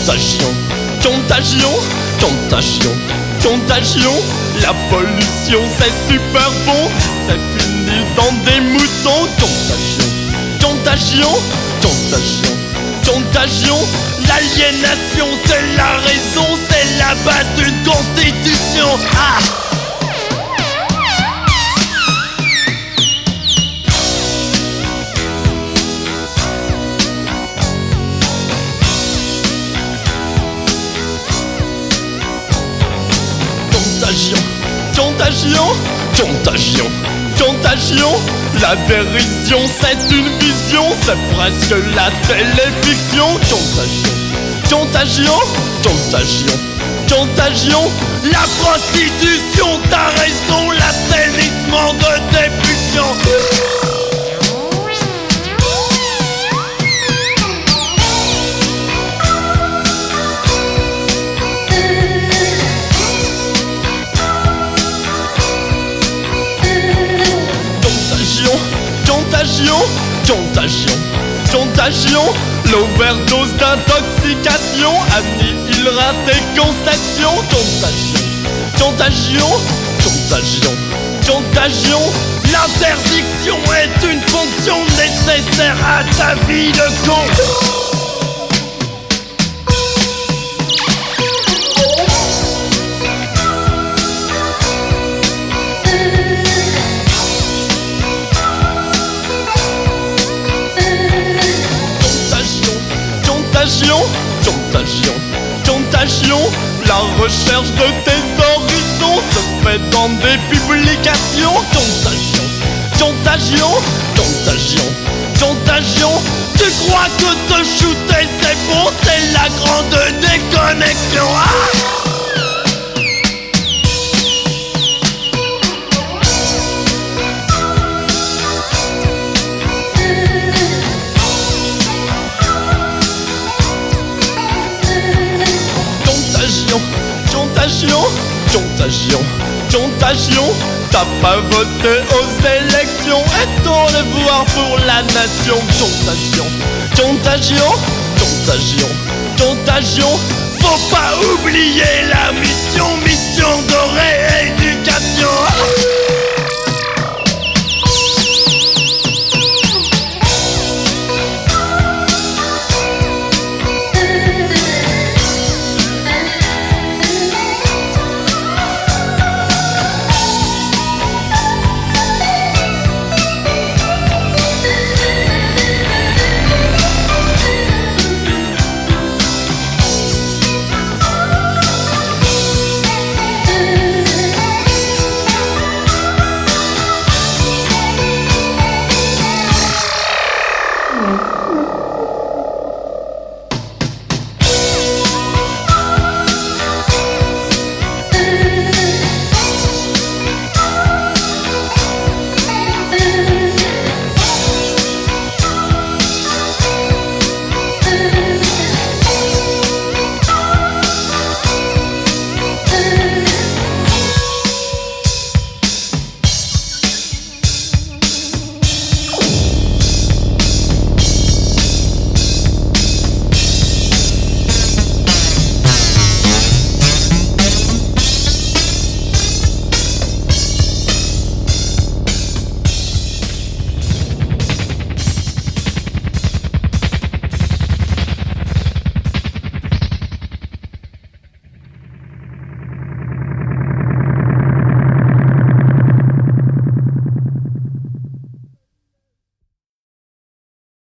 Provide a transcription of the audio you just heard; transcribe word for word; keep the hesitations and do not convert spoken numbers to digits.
Contagion, contagion, contagion, contagion. La pollution c'est super bon, c'est fini dans des moutons. Contagion, contagion, contagion, contagion. L'aliénation c'est la raison, c'est la base d'une constitution. Ah! Contagion, contagion, contagion, contagion. La dérision c'est une vision, c'est presque la téléfiction. Contagion, contagion, contagion, contagion. La prostitution, t'as raison, l'assainissement de tes pulsions. Contagion, contagion, contagion. L'overdose d'intoxication annihilera tes conceptions. Contagion, contagion, contagion, contagion. L'interdiction est une fonction nécessaire à ta vie de con. Contagion, contagion, contagion. La recherche de tes horizons se fait dans des publications. Contagion, contagion, contagion, contagion. Tu crois que te shooter c'est bon, c'est la grande déconnexion. Ah! Contagion, contagion, contagion. T'as pas voté aux élections et ton devoir pour la nation. Contagion, contagion, contagion,